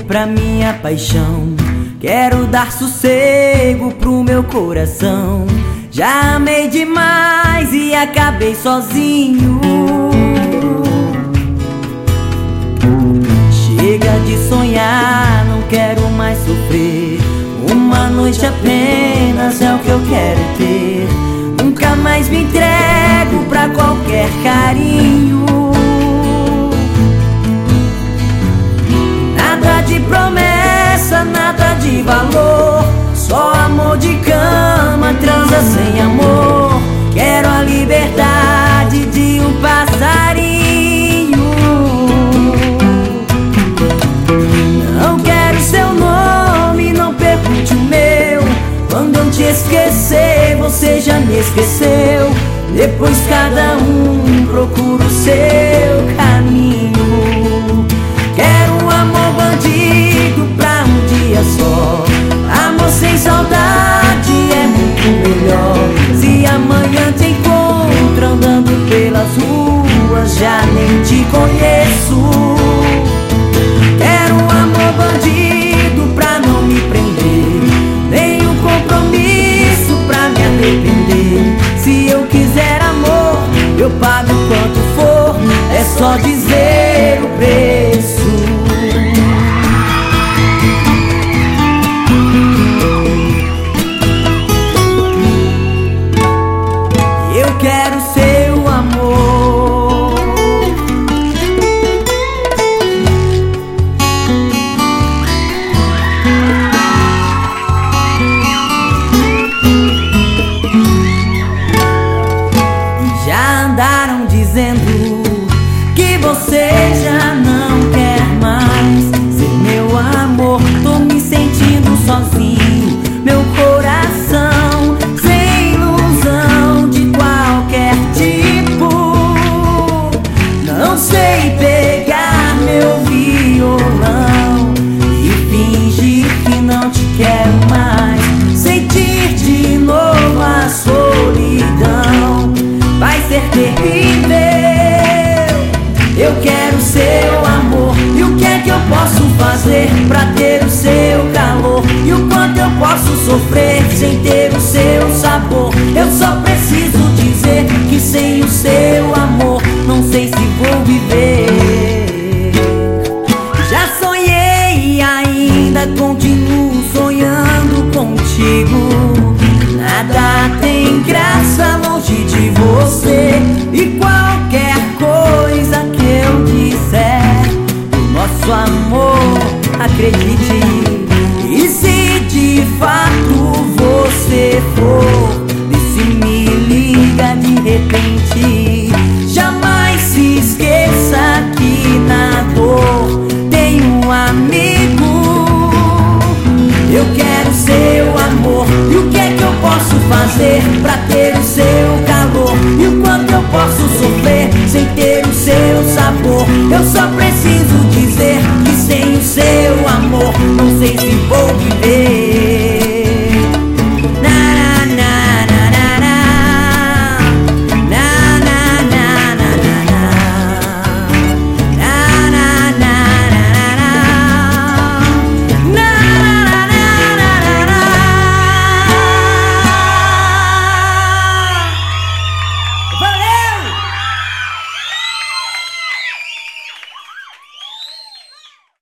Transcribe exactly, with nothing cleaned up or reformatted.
pra minha paixão. Quero dar sossego pro meu coração. Já amei demais e acabei sozinho. Chega de sonhar, não quero mais sofrer. Uma noite apenas é o que eu quero ter. Nunca mais me entrego pra qualquer carinho. Nada de promessa, nada de valor. Só amor de cama, transa sem amor. Quero a liberdade de um passarinho. Não quero seu nome, não pergunte o meu. Quando eu te esquecer, você já me esqueceu. Depois cada um procura o seu caminho. Quero um amor bandido pra um dia só. Amor sem saudade é muito melhor. Se amanhã te encontro andando pelas ruas, já nem te conheço. Quero um amor bandido pra não me prender, nem um compromisso pra me arrepender. Se eu quiser amor, eu pago quanto for. É só dizer o preço. Eu quero seu amor. Já andaram dizendo que você já não quer mais ser meu amor. Tô me sentindo sozinho, meu coração sem ilusão de qualquer tipo. Não sei pegar meu violão e fingir que não te quero mais. Sentir de novo a solidão vai ser terrível. Eu quero seu amor. E o que é que eu posso fazer pra